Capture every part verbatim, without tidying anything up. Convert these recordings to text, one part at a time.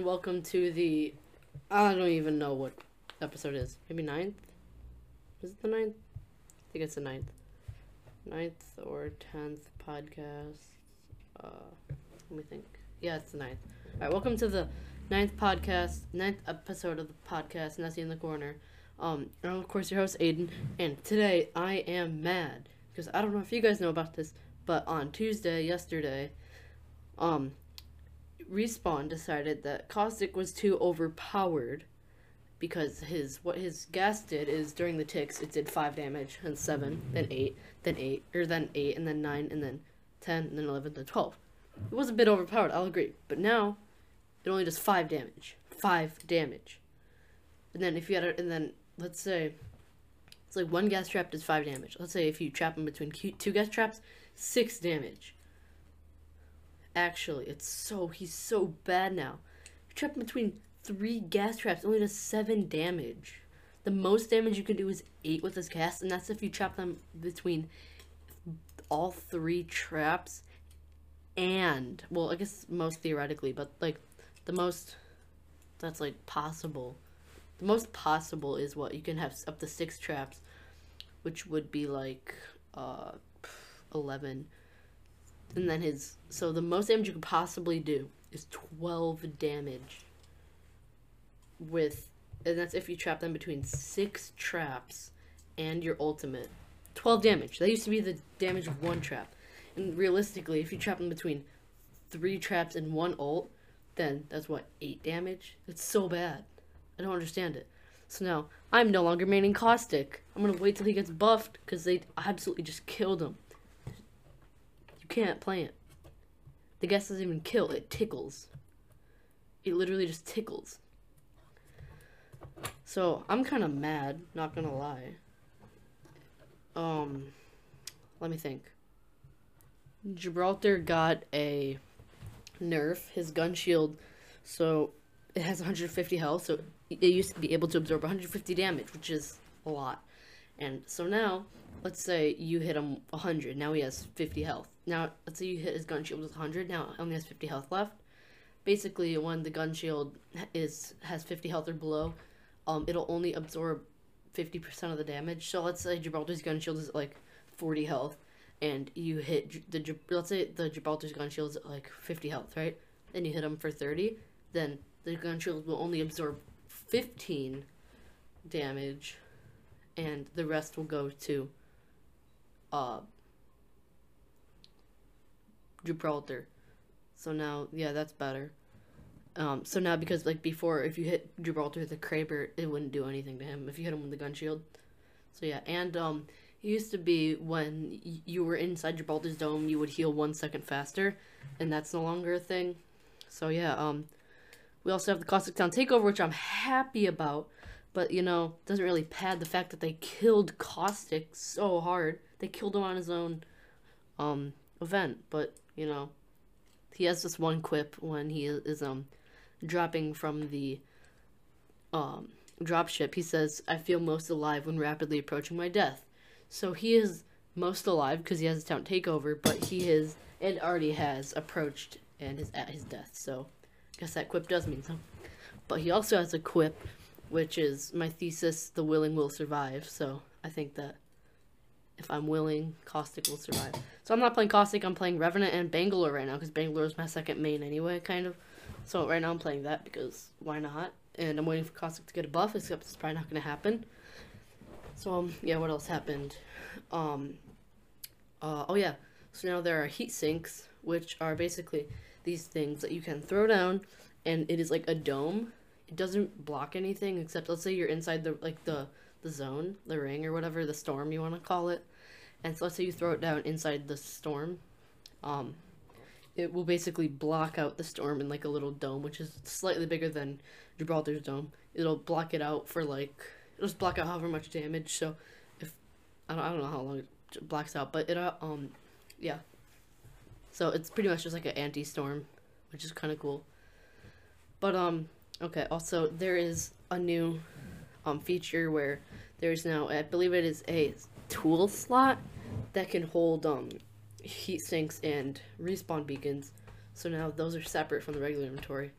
welcome to the, I don't even know what episode it is. Maybe ninth? Is it the ninth? I think it's the ninth. Ninth or tenth podcast. Uh, let me think. Yeah, it's the ninth. Alright, welcome to the ninth podcast, ninth episode of the podcast, Nessie in the Corner. Um, and I'm of course your host, Aiden, and today I am mad, because I don't know if you guys know about this, but on Tuesday, yesterday, um, Respawn decided that Caustic was too overpowered because his what his gas did is during the ticks it did five damage, and seven, then eight, then eight, or then eight, and then nine, and then ten, and then eleven, then twelve. It was a bit overpowered, I'll agree, but now it only does five damage, five damage. And then if you had a, and then let's say it's like one gas trap does five damage. Let's say if you trap him between two gas traps, six damage. Actually, it's so, he's so bad now. You trap him between three gas traps, only does seven damage. The most damage you can do is eight with his gas, and that's if you trap them between all three traps and, well, I guess most theoretically, but, like, the most that's, like, possible. The most possible is what? You can have up to six traps, which would be, like, uh, eleven. And then his, so the most damage you could possibly do is twelve damage with, and that's if you trap them between six traps and your ultimate. twelve damage. That used to be the damage of one trap. And realistically, if you trap them between three traps and one ult, then that's what, eight damage? It's so bad. I don't understand it. So now, I'm no longer maining Caustic. I'm gonna wait till he gets buffed, because they absolutely just killed him. You can't play it. The gas doesn't even kill, it tickles. It literally just tickles. So, I'm kind of mad, not gonna lie. Um, let me think. Gibraltar got a nerf, his gun shield, so it has one hundred fifty health, so it used to be able to absorb one hundred fifty damage, which is a lot. And so now, let's say you hit him one hundred, now he has fifty health. Now, let's say you hit his gun shield with one hundred, now he only has fifty health left. Basically, when the gun shield is has fifty health or below, um, it'll only absorb fifty percent of the damage. So let's say Gibraltar's gun shield is at like forty health, and you hit the, let's say the Gibraltar's gun shield is at like fifty health, right? Then you hit him for thirty, then the gun shield will only absorb fifteen damage, and the rest will go to uh, Gibraltar. So now, yeah, that's better. Um, so now, because like before, if you hit Gibraltar with a Kraber, it wouldn't do anything to him if you hit him with the gun shield. So yeah, and um, it used to be when y you were inside Gibraltar's dome, you would heal one second faster, and that's no longer a thing. So yeah, um, we also have the Caustic Town takeover, which I'm happy about, but you know, doesn't really pad the fact that they killed Caustic so hard. They killed him on his own um event, but you know, he has this one quip when he is um dropping from the um dropship. He says, "I feel most alive when rapidly approaching my death." So he is most alive because he has a town takeover, but he is and already has approached and is at his death. So I guess that quip does mean something. But he also has a quip, which is my thesis: the willing will survive. So I think that if I'm willing, Caustic will survive. So I'm not playing Caustic, I'm playing Revenant and Bangalore right now, because Bangalore is my second main anyway, kind of. So right now I'm playing that, because why not? And I'm waiting for Caustic to get a buff, except it's probably not going to happen. So, um, yeah, what else happened? Um, uh, oh yeah, so now there are heat sinks, which are basically these things that you can throw down, and it is like a dome. It doesn't block anything, except let's say you're inside the, like, the... the zone, the ring, or whatever, the storm you want to call it. And so let's say you throw it down inside the storm, um, it will basically block out the storm in like a little dome, which is slightly bigger than Gibraltar's dome. It'll block it out for like, it'll just block out however much damage. So if, I don't, I don't know how long it blocks out, but it, uh, um, yeah. So it's pretty much just like an anti-storm, which is kind of cool. But, um, okay, also there is a new Um, feature where there's now, I believe it is a tool slot that can hold um, heat sinks and respawn beacons. So now those are separate from the regular inventory.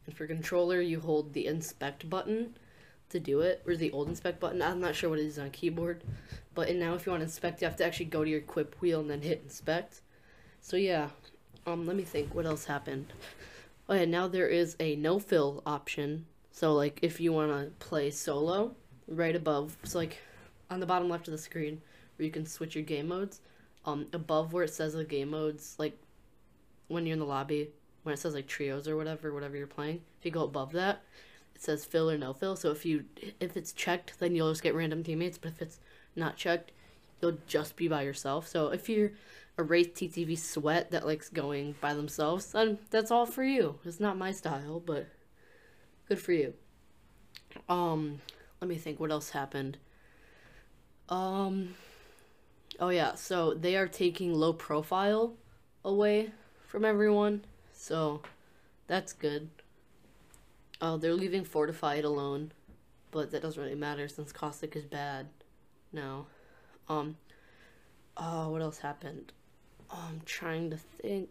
And for controller, you hold the inspect button to do it, or the old inspect button. I'm not sure what it is on keyboard, but and now if you want to inspect, you have to actually go to your equip wheel and then hit inspect. So yeah, um, let me think, what else happened? Oh yeah, now there is a no-fill option. So like if you want to play solo, right above, so like on the bottom left of the screen where you can switch your game modes, um, above where it says the game modes, like when you're in the lobby, when it says like trios or whatever, whatever you're playing, if you go above that, it says fill or no fill. So if you if it's checked, then you'll just get random teammates. But if it's not checked, you'll just be by yourself. So if you're a Wraith T T V sweat that likes going by themselves, then that's all for you. It's not my style, but good for you. Um, let me think. What else happened? Um, oh yeah. So they are taking low profile away from everyone. So that's good. Oh, they're leaving Fortified alone, but that doesn't really matter since Caustic is bad now. Um, oh, what else happened? Oh, I'm trying to think.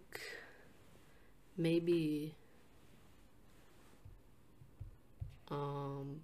Maybe, um,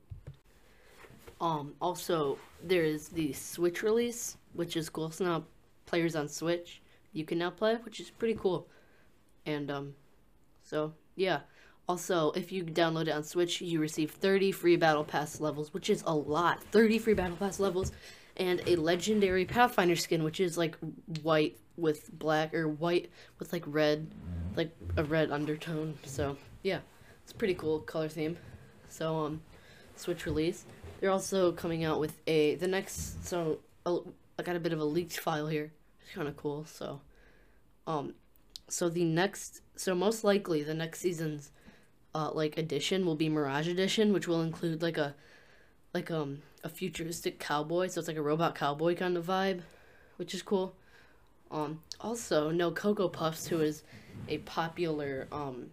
um, also, there is the Switch release, which is cool. So now players on Switch, you can now play, which is pretty cool. And, um, so, yeah. Also, if you download it on Switch, you receive thirty free Battle Pass levels, which is a lot. thirty free Battle Pass levels, and a legendary Pathfinder skin, which is like white with black, or white with like red, like a red undertone. So, yeah, it's a pretty cool color theme. So, um, Switch release. They're also coming out with a, the next, so, uh, I got a bit of a leaked file here. It's kind of cool, so, um, so the next, so most likely the next season's Uh, like edition will be Mirage Edition, which will include like a like um a futuristic cowboy, so it's like a robot cowboy kind of vibe, which is cool. Um, also, no Cocoa Puffs, who is a popular um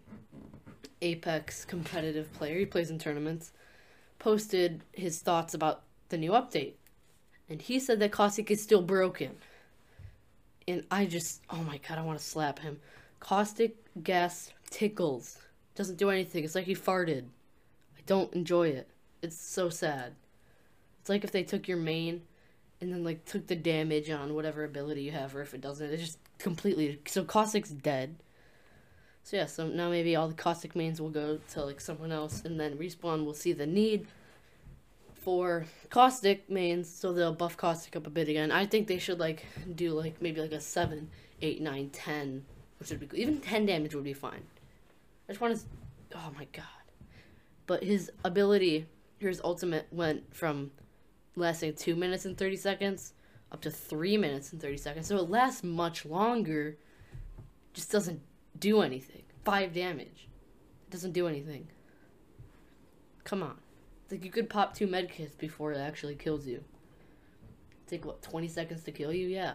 Apex competitive player, he plays in tournaments, posted his thoughts about the new update, and he said that Caustic is still broken. And I just, oh my god, I want to slap him. Caustic gas tickles. Doesn't do anything. It's like he farted. I don't enjoy it. It's so sad. It's like if they took your main and then like took the damage on whatever ability you have, or if it doesn't, it just completely, so Caustic's dead. So yeah, so now maybe all the Caustic mains will go to like someone else, and then Respawn will see the need for Caustic mains, so they'll buff Caustic up a bit again. I think they should like do like maybe like a seven, eight, nine, ten, which would be cool. Even ten damage would be fine. I just want to, oh my god. But his ability, his ultimate went from lasting two minutes and thirty seconds up to three minutes and thirty seconds. So it lasts much longer, just doesn't do anything. Five damage. It doesn't do anything. Come on. It's like you could pop two medkits before it actually kills you. Take what, twenty seconds to kill you? Yeah.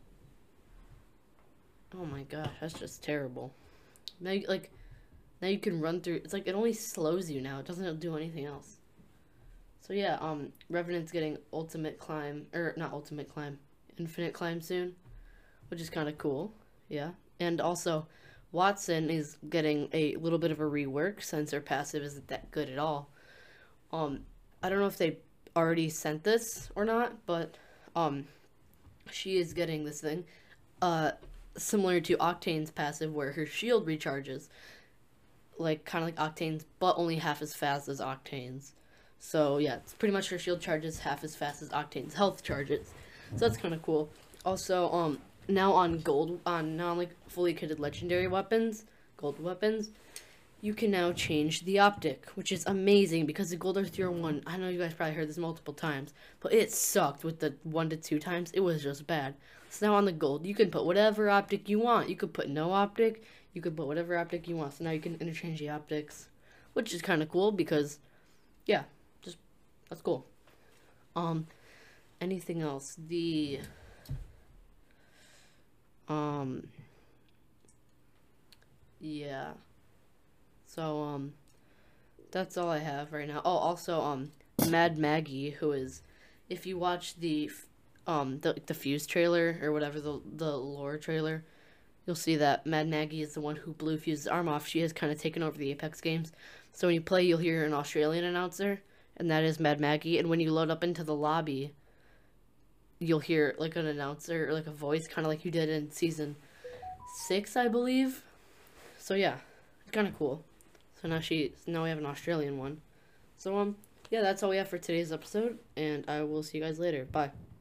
Oh my gosh, that's just terrible. Now, you, like, now you can run through. It's like it only slows you now. It doesn't do anything else. So yeah, um, Revenant's getting ultimate climb, or not ultimate climb, infinite climb soon, which is kind of cool. Yeah, and also Wattson is getting a little bit of a rework since her passive isn't that good at all. Um, I don't know if they already sent this or not, but um, she is getting this thing, uh, similar to Octane's passive, where her shield recharges, like kind of like Octane's, but only half as fast as Octane's. So yeah, it's pretty much her shield charges half as fast as Octane's health charges. So that's kind of cool. Also, um, now on gold, on now on like fully kitted legendary weapons, gold weapons, you can now change the optic, which is amazing because the Gold Earth Tier one, I know you guys probably heard this multiple times, but it sucked with the one to two times. It was just bad. So now on the gold, you can put whatever optic you want. You could put no optic. You could put whatever optic you want. So now you can interchange the optics, which is kind of cool because, yeah, just, that's cool. Um, anything else? The, um, yeah. So, um, that's all I have right now. Oh, also, um, Mad Maggie, who is, if you watch the, um, the, the Fuse trailer, or whatever, the, the lore trailer, you'll see that Mad Maggie is the one who blew Fuse's arm off. She has kind of taken over the Apex games. So when you play, you'll hear an Australian announcer, and that is Mad Maggie. And when you load up into the lobby, you'll hear like an announcer or like a voice, kind of like you did in season six, I believe. So yeah, kind of cool. So now she, now we have an Australian one. So um, yeah, that's all we have for today's episode, and I will see you guys later. Bye.